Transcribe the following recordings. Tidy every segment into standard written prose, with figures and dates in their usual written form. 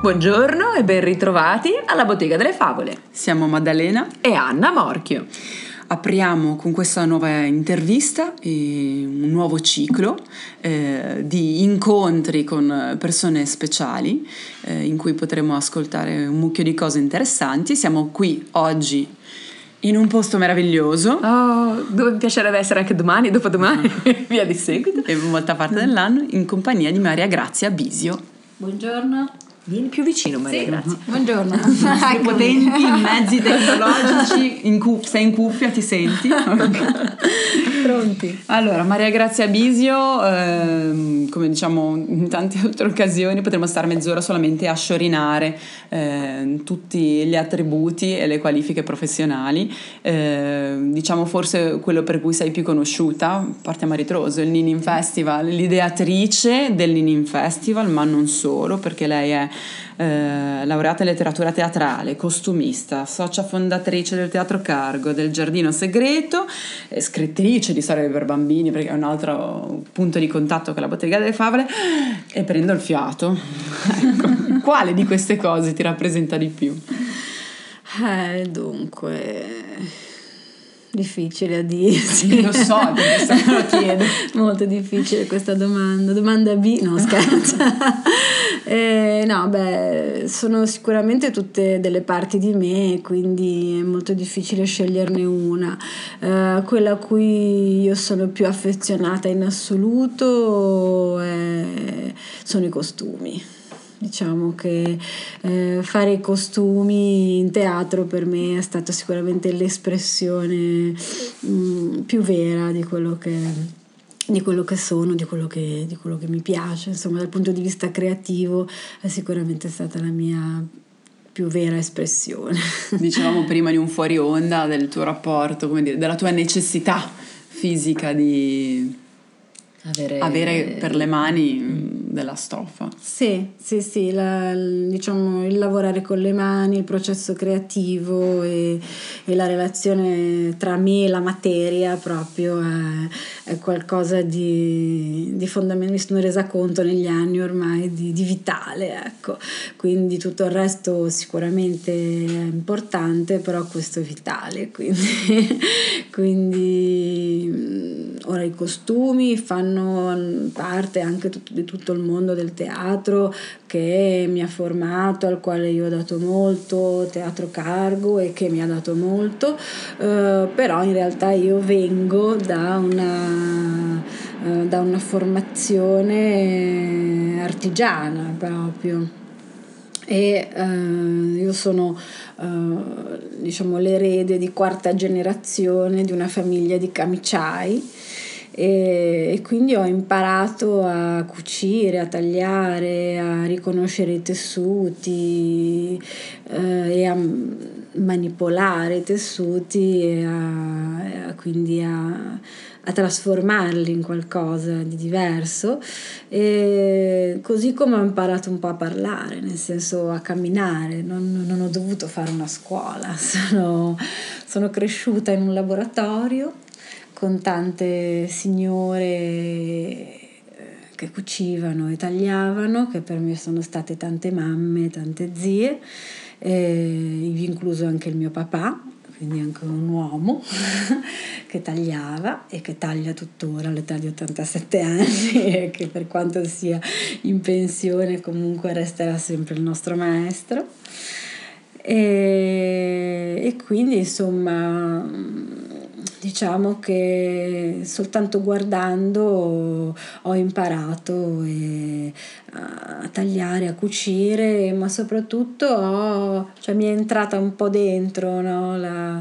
Buongiorno e ben ritrovati alla Bottega delle Favole. Siamo Maddalena e Anna Morchio. Apriamo con questa nuova intervista e un nuovo ciclo di incontri con persone speciali in cui potremo ascoltare un mucchio di cose interessanti. Siamo qui oggi in un posto meraviglioso. Dove mi piacerebbe essere anche domani, dopodomani, via di seguito. E molta parte dell'anno in compagnia di Maria Grazia Bisio. Buongiorno. Vieni più vicino, Maria Grazia. Buongiorno. I potenti mezzi tecnologici, sei in cuffia, ti senti? Pronti? Allora, Maria Grazia Bisio, come diciamo in tante altre occasioni, potremmo stare mezz'ora solamente a sciorinare tutti gli attributi e le qualifiche professionali. Diciamo forse quello per cui sei più conosciuta, partiamo a ritroso, il Ninin Festival, l'ideatrice del Ninin Festival, ma non solo, perché lei è laureata in letteratura teatrale, costumista, socia fondatrice del Teatro Cargo, del Giardino Segreto, scrittrice di storie per bambini, perché è un altro punto di contatto con la Bottega delle Favole. E prendo il fiato. Ecco, quale di queste cose ti rappresenta di più? Dunque, difficile a dirsi. Lo so, perché se me lo chiedo. Molto difficile questa domanda. Domanda B, no scherzo. Sono sicuramente tutte delle parti di me, quindi è molto difficile sceglierne una. Quella a cui io sono più affezionata in assoluto sono i costumi. Diciamo che fare i costumi in teatro per me è stata sicuramente l'espressione più vera di quello che sono, di quello che mi piace. Insomma, dal punto di vista creativo è sicuramente stata la mia più vera espressione. Dicevamo prima di un fuori onda del tuo rapporto, come dire, della tua necessità fisica di avere per le mani della stoffa. Sì, diciamo il lavorare con le mani, il processo creativo e la relazione tra me e la materia proprio è qualcosa di fondamentale. Mi sono resa conto negli anni ormai di vitale, ecco. Quindi tutto il resto sicuramente è importante, però questo è vitale, quindi ora i costumi fanno parte anche di tutto il mondo del teatro che mi ha formato, al quale io ho dato molto, Teatro Cargo, e che mi ha dato molto, però in realtà io vengo da una formazione artigiana proprio, e io sono diciamo l'erede di quarta generazione di una famiglia di camiciai, e quindi ho imparato a cucire, a tagliare, a riconoscere i tessuti e a manipolare i tessuti e quindi a trasformarli in qualcosa di diverso, e così come ho imparato un po' a parlare, nel senso a camminare. Non ho dovuto fare una scuola, sono cresciuta in un laboratorio con tante signore che cucivano e tagliavano, che per me sono state tante mamme, tante zie, ivi incluso anche il mio papà, quindi anche un uomo che tagliava e che taglia tuttora all'età di 87 anni e che, per quanto sia in pensione, comunque resterà sempre il nostro maestro. E quindi insomma diciamo che soltanto guardando ho imparato a tagliare, a cucire, ma soprattutto mi è entrata un po' dentro, no?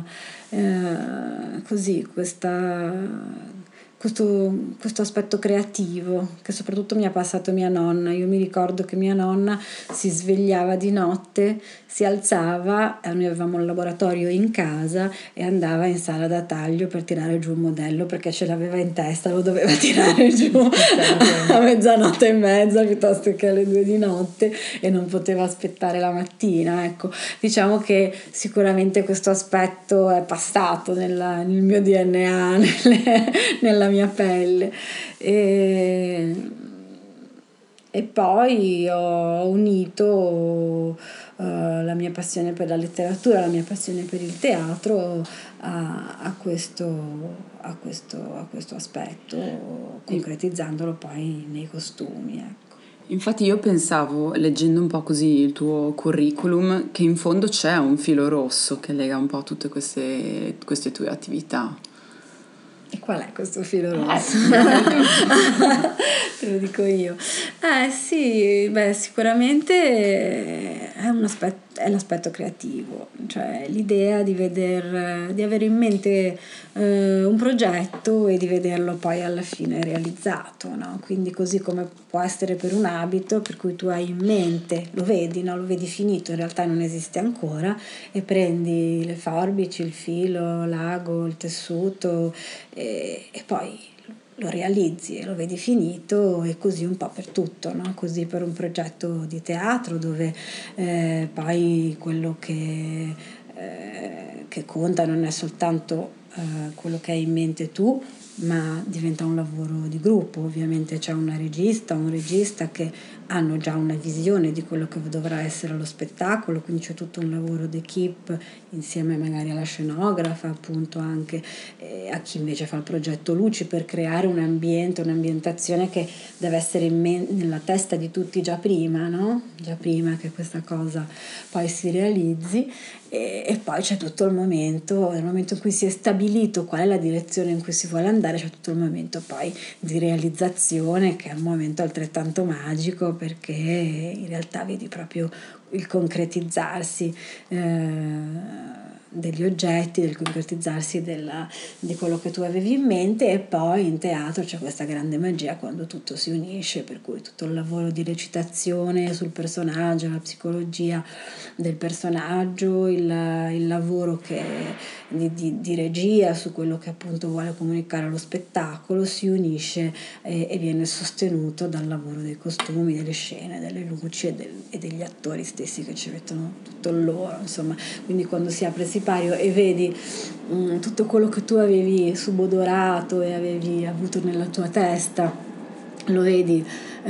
Questo aspetto creativo che soprattutto mi ha passato mia nonna. Io mi ricordo che mia nonna si svegliava di notte, si alzava, noi avevamo un laboratorio in casa, e andava in sala da taglio per tirare giù un modello, perché ce l'aveva in testa, lo doveva tirare giù a mezzanotte e mezza piuttosto che alle 2 di notte, e non poteva aspettare la mattina. Ecco, diciamo che sicuramente questo aspetto è passato nel mio DNA, nella mia pelle, E poi ho unito la mia passione per la letteratura, la mia passione per il teatro a questo aspetto, concretizzandolo poi nei costumi, ecco. Infatti io pensavo, leggendo un po' così il tuo curriculum, che in fondo c'è un filo rosso che lega un po' tutte queste tue attività. E qual è questo filo rosso? Te lo dico io. Sì, sicuramente è l'aspetto creativo, cioè l'idea di avere in mente un progetto e di vederlo poi alla fine realizzato, no? Quindi così come può essere per un abito, per cui tu hai in mente, lo vedi, no? Lo vedi finito, in realtà non esiste ancora, e prendi le forbici, il filo, l'ago, il tessuto e poi lo realizzi e lo vedi finito, e così un po' per tutto, no? Così per un progetto di teatro dove poi quello che conta non è soltanto quello che hai in mente tu, ma diventa un lavoro di gruppo. Ovviamente c'è una regista, un regista che hanno già una visione di quello che dovrà essere lo spettacolo, quindi c'è tutto un lavoro d'equipe insieme magari alla scenografa, appunto anche a chi invece fa il progetto luci, per creare un ambiente, un'ambientazione che deve essere nella testa di tutti già prima, no? Già prima che questa cosa poi si realizzi. E poi c'è tutto il momento, nel momento in cui si è stabilito qual è la direzione in cui si vuole andare, c'è tutto il momento poi di realizzazione, che è un momento altrettanto magico, perché in realtà vedi proprio il concretizzarsi degli oggetti, del concretizzarsi di quello che tu avevi in mente. E poi in teatro c'è questa grande magia quando tutto si unisce, per cui tutto il lavoro di recitazione sul personaggio, la psicologia del personaggio, il lavoro di regia su quello che appunto vuole comunicare lo spettacolo si unisce e viene sostenuto dal lavoro dei costumi, delle scene, delle luci e degli attori stessi che ci mettono tutto il loro, insomma. Quindi quando si apre il sipario e vedi tutto quello che tu avevi subodorato e avevi avuto nella tua testa, lo vedi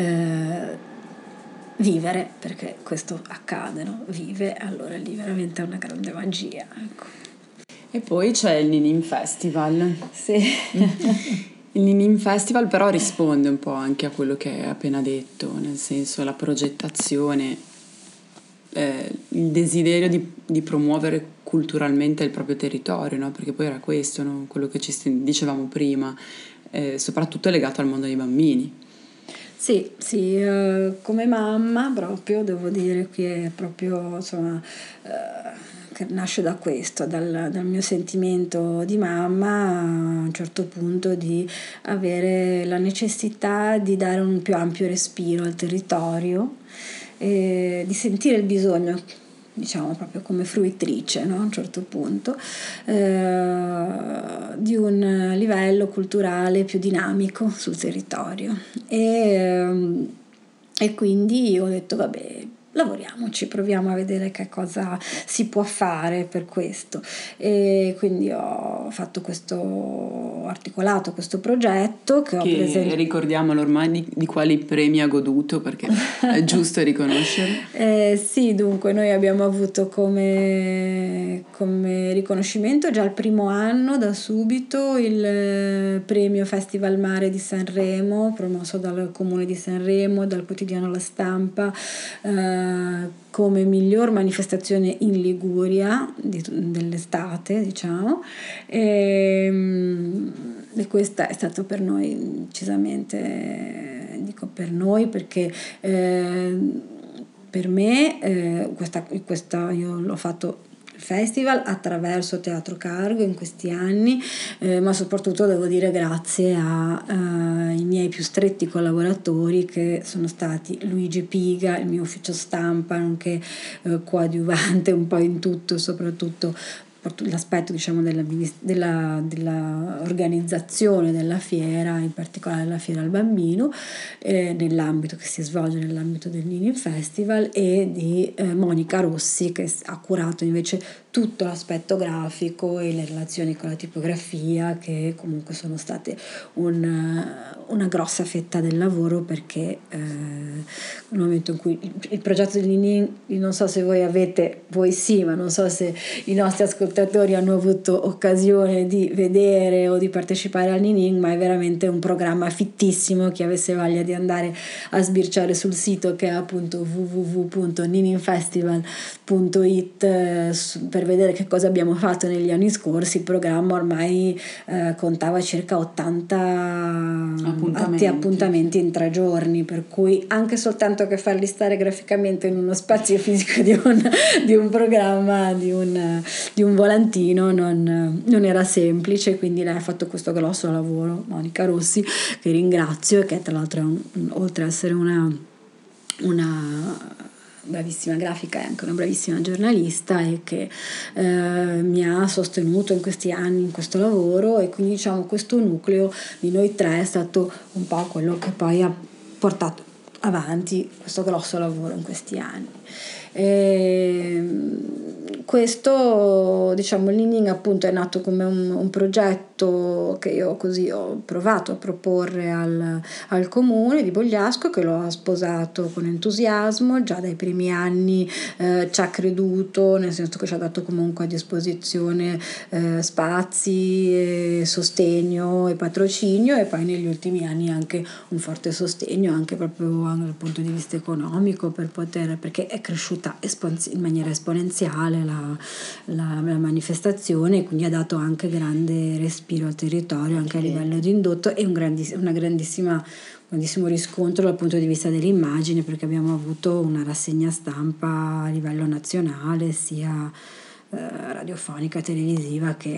vivere, perché questo accade, no? Vive, allora lì veramente è una grande magia, ecco. E poi c'è il Ninin Festival. Sì. Il Ninin Festival però risponde un po' anche a quello che hai appena detto, nel senso la progettazione, il desiderio di promuovere culturalmente il proprio territorio, no? Perché poi era questo, no? Quello che ci dicevamo prima, soprattutto legato al mondo dei bambini. Sì, come mamma proprio devo dire che è proprio, insomma, che nasce da questo, dal mio sentimento di mamma, a un certo punto di avere la necessità di dare un più ampio respiro al territorio, di sentire il bisogno, diciamo proprio come fruitrice, no? A un certo punto, di un livello culturale più dinamico sul territorio, e quindi ho detto vabbè, lavoriamoci, proviamo a vedere che cosa si può fare per questo. E quindi ho fatto articolato questo progetto che ho presentato. Ricordiamolo ormai di quali premi ha goduto, perché è giusto riconoscere. Sì, dunque noi abbiamo avuto come riconoscimento già il primo anno, da subito, il premio Festival Mare di Sanremo, promosso dal Comune di Sanremo, dal quotidiano La Stampa, come miglior manifestazione in Liguria dell'estate, diciamo, e questo è stato per noi decisamente, dico per noi perché per me questa io l'ho fatto festival attraverso Teatro Cargo in questi anni, ma soprattutto devo dire grazie ai miei più stretti collaboratori, che sono stati Luigi Piga, il mio ufficio stampa, nonché coadiuvante un po' in tutto, soprattutto l'aspetto, diciamo, della organizzazione della fiera, in particolare la fiera al bambino, nell'ambito che si svolge nell'ambito del Ninin Festival, e di Monica Rossi, che ha curato invece tutto l'aspetto grafico e le relazioni con la tipografia, che comunque sono state una grossa fetta del lavoro, perché nel momento in cui il progetto di Ninin, non so se voi sì, ma non so se i nostri ascoltatori hanno avuto occasione di vedere o di partecipare al Ninin, ma è veramente un programma fittissimo. Chi avesse voglia di andare a sbirciare sul sito, che è appunto www.nininfestival.it, per vedere che cosa abbiamo fatto negli anni scorsi. Il programma ormai contava circa 80 appuntamenti in 3 giorni, per cui anche soltanto che farli stare graficamente in uno spazio fisico di un programma, di un volantino, non era semplice. Quindi lei ha fatto questo grosso lavoro, Monica Rossi, che ringrazio, e che tra l'altro oltre ad essere una bravissima grafica è anche una bravissima giornalista, e che mi ha sostenuto in questi anni in questo lavoro. E quindi diciamo questo nucleo di noi 3 è stato un po' quello che poi ha portato avanti questo grosso lavoro in questi anni. Questo, diciamo, il Ninin appunto è nato come un progetto che io così ho provato a proporre al comune di Bogliasco, che lo ha sposato con entusiasmo. Già dai primi anni ci ha creduto, nel senso che ci ha dato comunque a disposizione spazi, sostegno e patrocinio, e poi negli ultimi anni anche un forte sostegno anche proprio dal punto di vista economico, perché è cresciuta in maniera esponenziale la manifestazione, e quindi ha dato anche grande respiro al territorio, anche a livello di indotto, e un grandissimo riscontro dal punto di vista dell'immagine, perché abbiamo avuto una rassegna stampa a livello nazionale, sia radiofonica, televisiva, che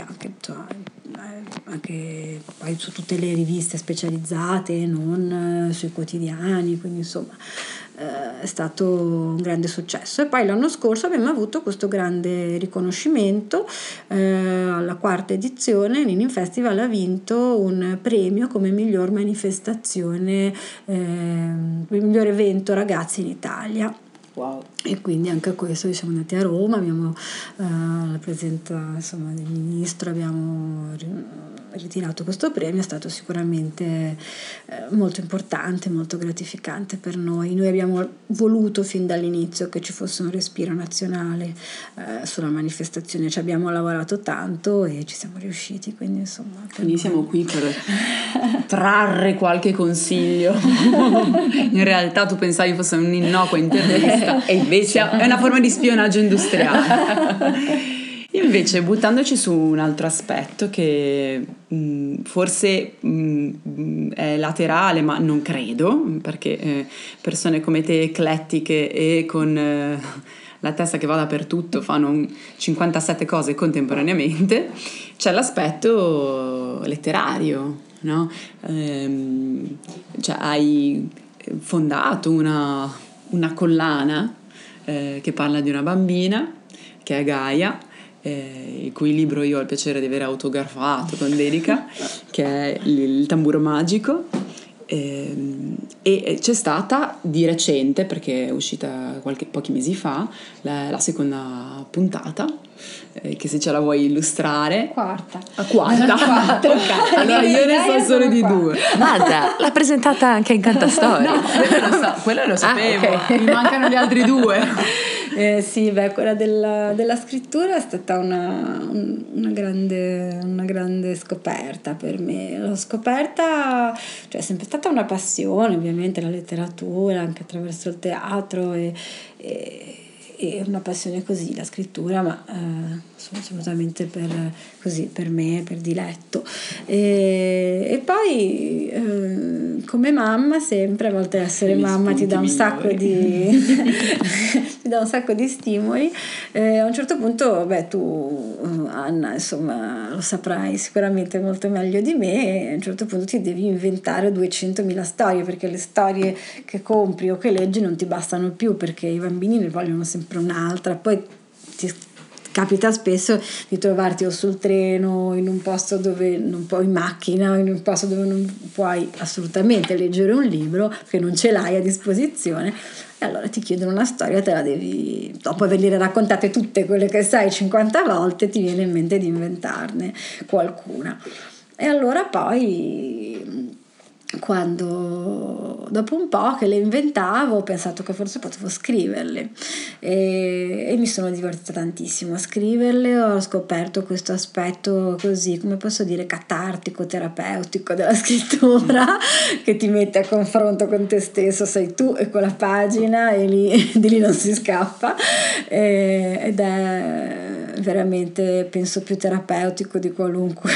anche poi su tutte le riviste specializzate, non sui quotidiani. Quindi insomma è stato un grande successo. E poi l'anno scorso abbiamo avuto questo grande riconoscimento, alla 4ª edizione Ninin Festival ha vinto un premio come miglior manifestazione, miglior evento ragazzi in Italia. Wow. E quindi anche a questo siamo andati a Roma, abbiamo la presenza, insomma, del ministro, abbiamo ritirato questo premio. È stato sicuramente molto importante, molto gratificante per noi. Noi abbiamo voluto fin dall'inizio che ci fosse un respiro nazionale sulla manifestazione, ci abbiamo lavorato tanto e ci siamo riusciti, quindi insomma. Quindi siamo qui per trarre qualche consiglio. In realtà tu pensavi fosse un'innocua intervista, e invece è una forma di spionaggio industriale. Invece, buttandoci su un altro aspetto che forse è laterale, ma non credo, perché persone come te, eclettiche e con la testa che va dappertutto, fanno 57 cose contemporaneamente, c'è l'aspetto letterario, no? Cioè, hai fondato una collana che parla di una bambina che è Gaia, il cui libro io ho il piacere di aver autografato con dedica, che è Il tamburo magico, e c'è stata di recente, perché è uscita pochi mesi fa, la seconda puntata, che se ce la vuoi illustrare. Quarta. Okay. Allora io ne so solo di 2. Guarda, l'ha presentata anche in Cantastorie. No, quello lo sapevo. Okay. Mi mancano gli altri 2. Sì, beh, quella della scrittura è stata una grande scoperta per me. L'ho scoperta, cioè è sempre stata una passione, ovviamente, la letteratura, anche attraverso il teatro, e una passione così, la scrittura, ma assolutamente per me, per diletto. E poi come mamma, sempre, a volte essere mamma ti dà un sacco di ti dà un sacco di stimoli. A un certo punto, tu Anna, insomma, lo saprai sicuramente molto meglio di me, a un certo punto ti devi inventare 200.000 storie, perché le storie che compri o che leggi non ti bastano più, perché i bambini ne vogliono sempre un'altra, poi capita spesso di trovarti o sul treno, in un posto dove non puoi, in macchina, o in un posto dove non puoi assolutamente leggere un libro perché non ce l'hai a disposizione, e allora ti chiedono una storia, te la devi, dopo averle raccontate tutte quelle che sai 50 volte, ti viene in mente di inventarne qualcuna. E allora poi, quando dopo un po' che le inventavo, ho pensato che forse potevo scriverle, e mi sono divertita tantissimo a scriverle. Ho scoperto questo aspetto così, come posso dire, catartico, terapeutico della scrittura, che ti mette a confronto con te stesso, sei tu e quella pagina, e di lì non si scappa, ed è veramente, penso, più terapeutico di qualunque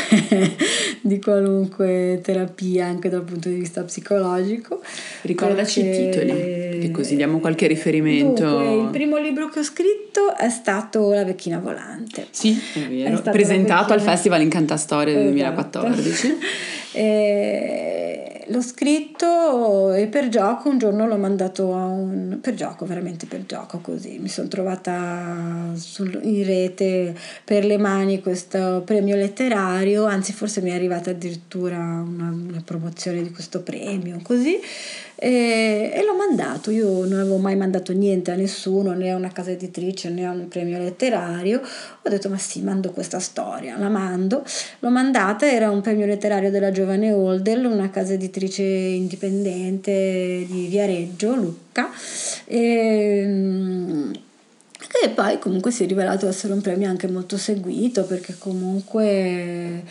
terapia, anche dal punto di vista psicologico. Ricordaci i titoli, che così diamo qualche riferimento. Dunque, il primo libro che ho scritto è stato La vecchina volante. Sì, è vero, presentato al Festival Incantastoria del 2014. L'ho scritto, e per gioco un giorno l'ho mandato veramente per gioco, così mi sono trovata in rete per le mani questo premio letterario, anzi forse mi è arrivata addirittura una promozione di questo premio, così, e l'ho mandato. Io non avevo mai mandato niente a nessuno, né a una casa editrice né a un premio letterario. Ho detto, ma sì, mando questa storia, l'ho mandata. Era un premio letterario della Giovane Holdel, una casa editrice indipendente di Viareggio, Lucca, e poi comunque si è rivelato essere un premio anche molto seguito, perché comunque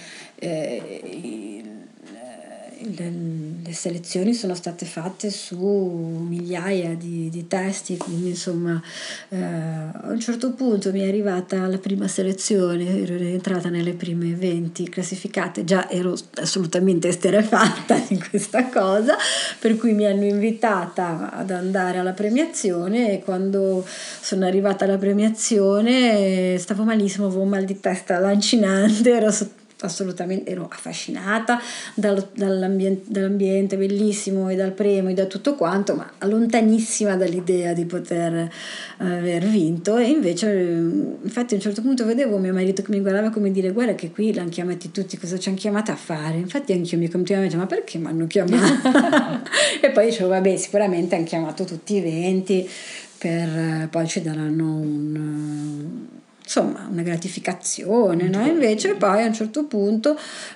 le selezioni sono state fatte su migliaia di testi, quindi insomma, a un certo punto mi è arrivata la prima selezione, ero entrata nelle prime 20 classificate, già ero assolutamente esterrefatta di questa cosa, per cui mi hanno invitata ad andare alla premiazione, e quando sono arrivata alla premiazione stavo malissimo, avevo un mal di testa lancinante, ero affascinata dall'ambiente bellissimo e dal premio e da tutto quanto, ma lontanissima dall'idea di poter aver vinto. E invece, infatti, a un certo punto vedevo mio marito che mi guardava come dire, guarda che qui l'hanno chiamati tutti, cosa ci hanno chiamata a fare? Infatti anch'io mi continuavo a dire, ma perché mi hanno chiamata? E poi dicevo, vabbè, sicuramente hanno chiamato tutti i 20, poi ci daranno insomma una gratificazione, no? Invece poi a un certo punto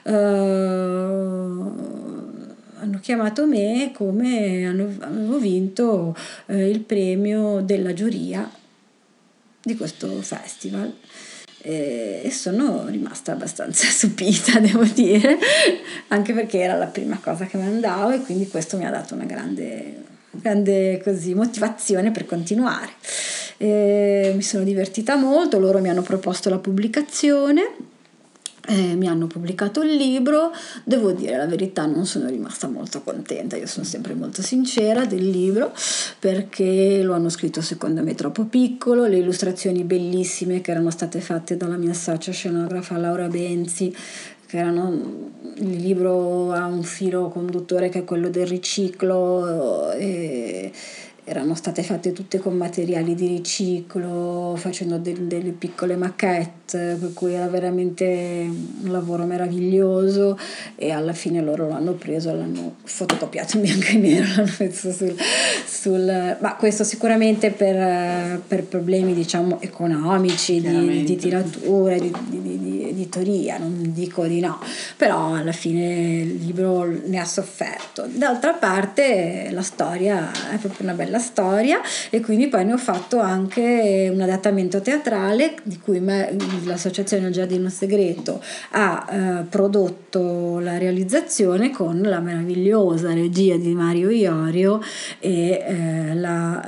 hanno chiamato me come avevo vinto il premio della giuria di questo festival, e sono rimasta abbastanza stupita, devo dire, anche perché era la prima cosa che mandavo, e quindi questo mi ha dato una grande così motivazione per continuare. Mi sono divertita molto, loro mi hanno proposto la pubblicazione, mi hanno pubblicato il libro. Devo dire la verità, non sono rimasta molto contenta, io sono sempre molto sincera del libro, perché lo hanno scritto secondo me troppo piccolo, le illustrazioni bellissime che erano state fatte dalla mia socia scenografa Laura Benzi, che il libro ha un filo conduttore che è quello del riciclo, e erano state fatte tutte con materiali di riciclo, facendo delle piccole maquette, per cui era veramente un lavoro meraviglioso, e alla fine loro l'hanno preso, l'hanno fotocopiato in bianco e nero, l'hanno messo ma questo sicuramente per problemi, diciamo, economici, di tiratura, di editoria, non dico di no, però alla fine il libro ne ha sofferto. D'altra parte la storia è proprio una bella storia, e quindi poi ne ho fatto anche un adattamento teatrale, di cui l'associazione Il Giardino Segreto ha prodotto la realizzazione con la meravigliosa regia di Mario Iorio e la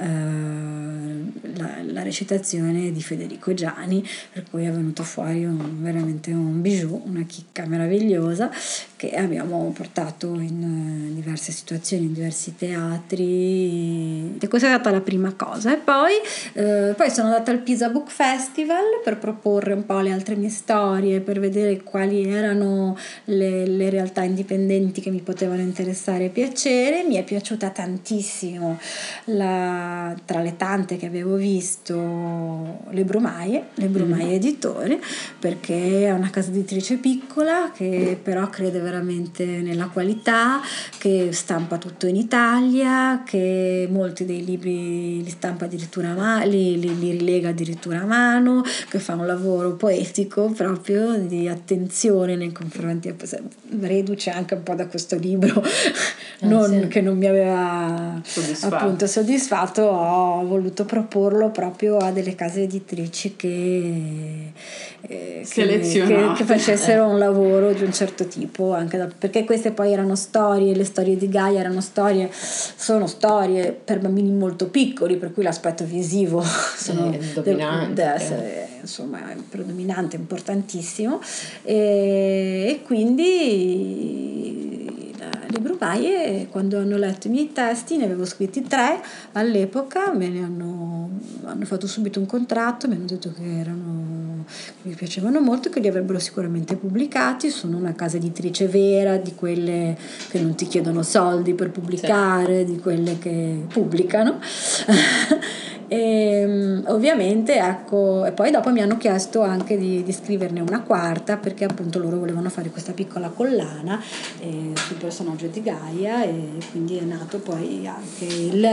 recitazione di Federico Giani, per cui è venuto fuori veramente un bijou, una chicca meravigliosa, che abbiamo portato in diverse situazioni, in diversi teatri, e questa è stata la prima cosa. E poi sono andata al Pisa Book Festival per proporre un po' le altre mie storie, per vedere quali erano le realtà indipendenti che mi potevano interessare e piacere. Mi è piaciuta tantissimo, tra le tante che avevo visto, Le Brumaie Editore, perché è una casa editrice piccola che però crede veramente nella qualità, che stampa tutto in Italia, che molti dei libri li stampa addirittura li rilega addirittura a mano, che fa un lavoro poetico proprio di attenzione nei confronti, reduce anche un po' da questo libro che non mi aveva appunto soddisfatto. Ho voluto proporlo proprio a delle case editrici che facessero un lavoro di un certo tipo, anche perché queste poi erano storie, le storie di Gaia sono storie per bambini molto piccoli, per cui l'aspetto visivo deve essere insomma predominante, importantissimo, e quindi Le Brumaie, quando hanno letto i miei testi, ne avevo scritti 3 all'epoca, hanno fatto subito un contratto, mi hanno detto che mi piacevano molto, che li avrebbero sicuramente pubblicati. Sono una casa editrice vera, di quelle che non ti chiedono soldi per pubblicare, di quelle che pubblicano. E ovviamente e poi dopo mi hanno chiesto anche di scriverne una quarta, perché appunto loro volevano fare questa piccola collana sul personaggio di Gaia, e quindi è nato poi anche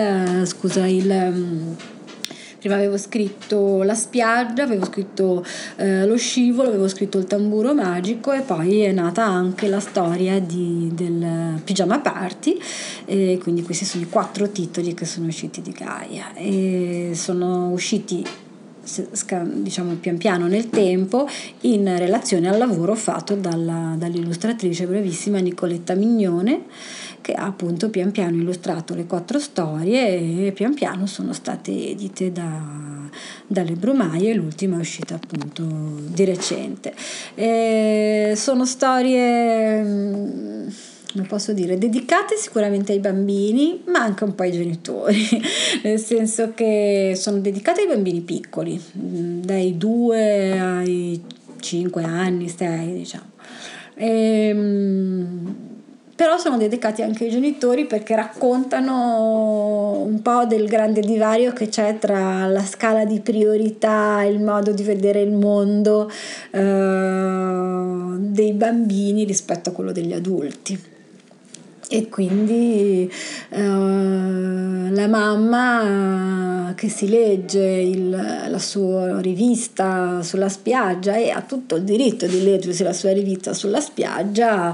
prima avevo scritto La spiaggia, avevo scritto Lo scivolo, avevo scritto Il tamburo magico, e poi è nata anche la storia del Pigiama Party, e quindi questi sono i 4 titoli che sono usciti di Gaia, e sono usciti diciamo pian piano nel tempo in relazione al lavoro fatto dall'illustratrice bravissima Nicoletta Mignone, che ha appunto pian piano illustrato le 4 storie, e pian piano sono state edite dalle Brumaie. L'ultima è uscita appunto di recente. Sono storie, non posso dire, dedicate sicuramente ai bambini, ma anche un po' ai genitori, nel senso che sono dedicate ai bambini piccoli, dai 2 ai 5 anni, 6 diciamo. Però sono dedicati anche ai genitori, perché raccontano un po' del grande divario che c'è tra la scala di priorità, il modo di vedere il mondo dei bambini rispetto a quello degli adulti. E quindi la mamma che si legge la sua rivista sulla spiaggia, e ha tutto il diritto di leggersi la sua rivista sulla spiaggia,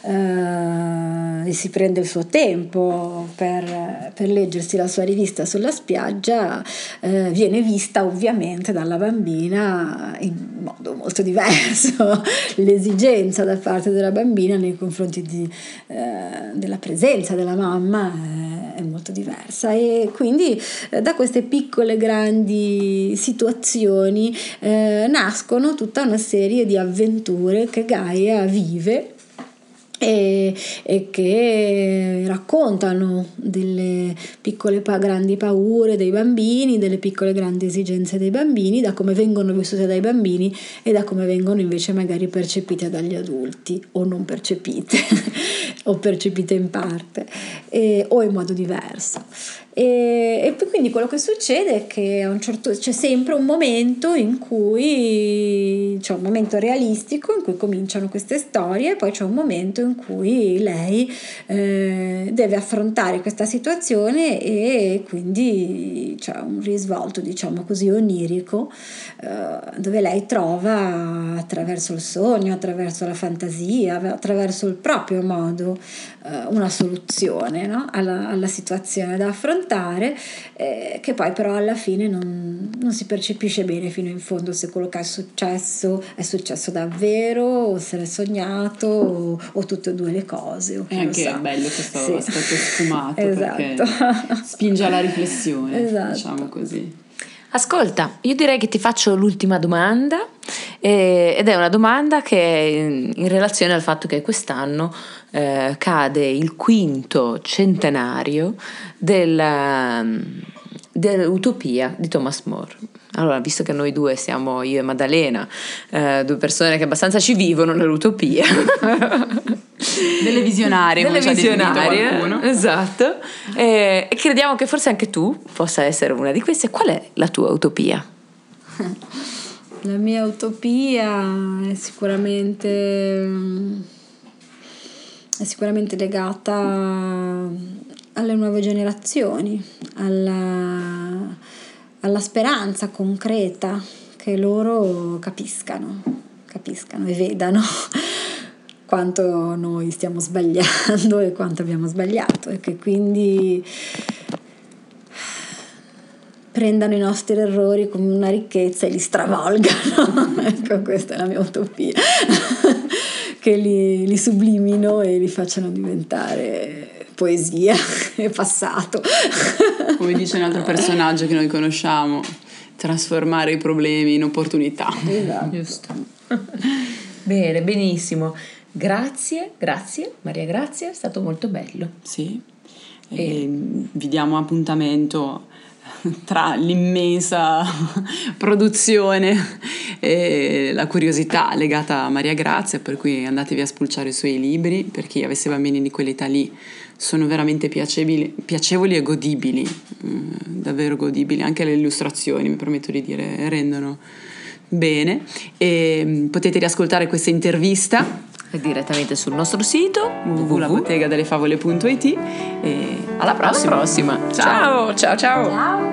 e si prende il suo tempo per leggersi la sua rivista sulla spiaggia, viene vista ovviamente dalla bambina in modo molto diverso. L'esigenza da parte della bambina nei confronti della presenza della mamma è molto diversa, e quindi da queste piccole grandi situazioni nascono tutta una serie di avventure che Gaia vive e che raccontano delle piccole grandi paure dei bambini, delle piccole grandi esigenze dei bambini, da come vengono vissute dai bambini e da come vengono invece magari percepite dagli adulti, o non percepite o percepite in parte o in modo diverso. E quindi quello che succede è che c'è sempre un momento in cui c'è un momento realistico in cui cominciano queste storie, e poi c'è un momento in cui lei deve affrontare questa situazione, e quindi c'è un risvolto, diciamo così, onirico, dove lei trova, attraverso il sogno, attraverso la fantasia, attraverso il proprio modo, una soluzione, no? alla situazione da affrontare, che poi però alla fine non si percepisce bene fino in fondo se quello che è successo davvero, o se l'è sognato, o tutte e due le cose. È anche bello questo aspetto sfumato, esatto. perché spinge alla riflessione, esatto. diciamo così. Ascolta, io direi che ti faccio l'ultima domanda, ed è una domanda che è in relazione al fatto che quest'anno cade il 5° centenario dell'Utopia di Thomas More. Allora, visto che noi due siamo, io e Maddalena, due persone che abbastanza ci vivono nell'utopia, delle visionarie, come ci ha definito qualcuno. Esatto, e crediamo che forse anche tu possa essere una di queste. Qual è la tua utopia? La mia utopia è sicuramente legata alle nuove generazioni, alla speranza concreta che loro capiscano e vedano quanto noi stiamo sbagliando e quanto abbiamo sbagliato, e che quindi prendano i nostri errori come una ricchezza e li stravolgano. Ecco, questa è la mia utopia. Che li sublimino e li facciano diventare poesia e passato. Come dice un altro personaggio che noi conosciamo, trasformare i problemi in opportunità. Esatto. Giusto. Bene, benissimo. Grazie Maria, grazie, è stato molto bello. Sì, e vi diamo appuntamento tra l'immensa produzione e la curiosità legata a Maria Grazia, per cui andatevi a spulciare i suoi libri. Per chi avesse bambini di quell'età lì, sono veramente piacevoli e godibili, davvero godibili. Anche le illustrazioni, mi permetto di dire, rendono bene. E potete riascoltare questa intervista Direttamente sul nostro sito www.labottegadelefavole.it e alla prossima. Ciao.